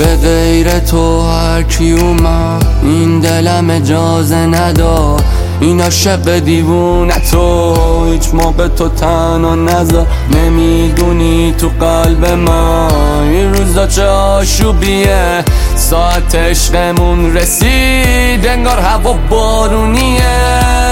به غیر تو هر کی اومد این دلم اجازه نداد، این عاشق دیوونه تو هیچ موقع تو تنها نذار. نمیدونی تو قلب من این روزا چه آشوبیه، ساعت عشقمون رسید انگار هوا بارونیه.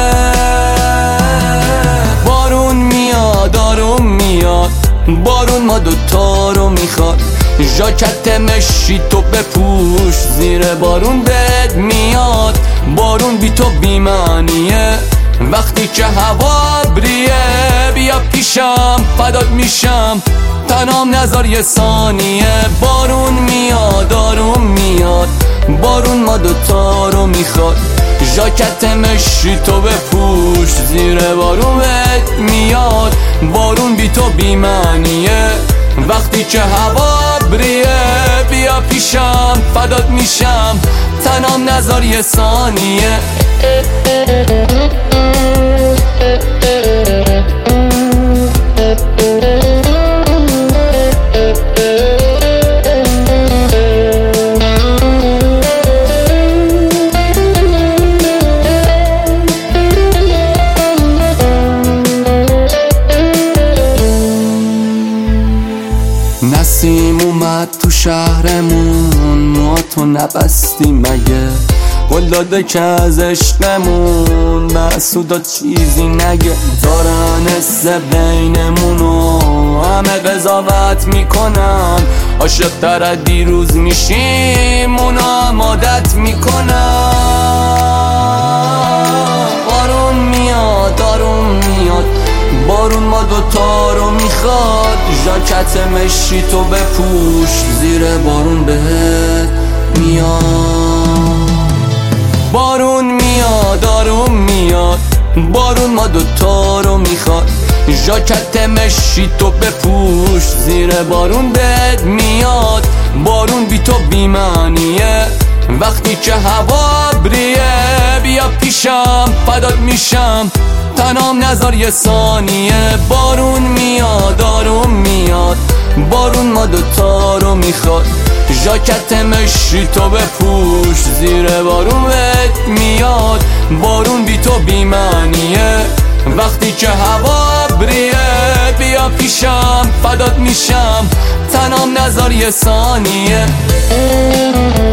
بارون میاد آروم میاد، بارون ما دوتا رو میخواد. ژاکت مشی تو بپوش، زیر بارون بهت میاد. بارون بی تو بی‌معنیه، وقتی که هوا بریه. بیا پیشم فدات میشم، تنام نذار یه ثانیه. بارون میاد آروم میاد، بارون ما دوتا رو میخواد. ژاکت مشی تو بپوش، زیر بارون بهت میاد. بارون بی تو بی‌معنیه، وقتی که هوا بریه. بیا پیشم فدات میشم، تنام نذار یه ثانیه. نسیم اومد تو شهرمون، ما تو نبستی مگه؟ قول داده که از عشقمون مسعودا چیزی نگه. دارن حسه بینمونو همه قضاوت میکنن، عاشق تر از دیروز میشیم اونا هم عادت میکنن. بارون میاد آروم میاد، بارون ما دوتا رو میخواد. ژاکت مشی تو بپوش، زیر بارون بهت میاد. بارون میاد آروم میاد، بارون ما دوتا رو میخواد. ژاکت مشی تو بپوش، زیر بارون بهت میاد. بارون بی تو بی‌معنیه، وقتی که هوا بریه. بیا پیشم فدات میشم، تنام نذار یه ثانیه. بارون میاد آروم میاد، بارون ما دوتا رو میخواد. ژاکت مشی تو بپوش، زیر بارون بهت میاد. بارون بی تو بی‌معنیه، وقتی که هوا بریه. بیا پیشم فدات میشم، تنام نذار یه ثانیه.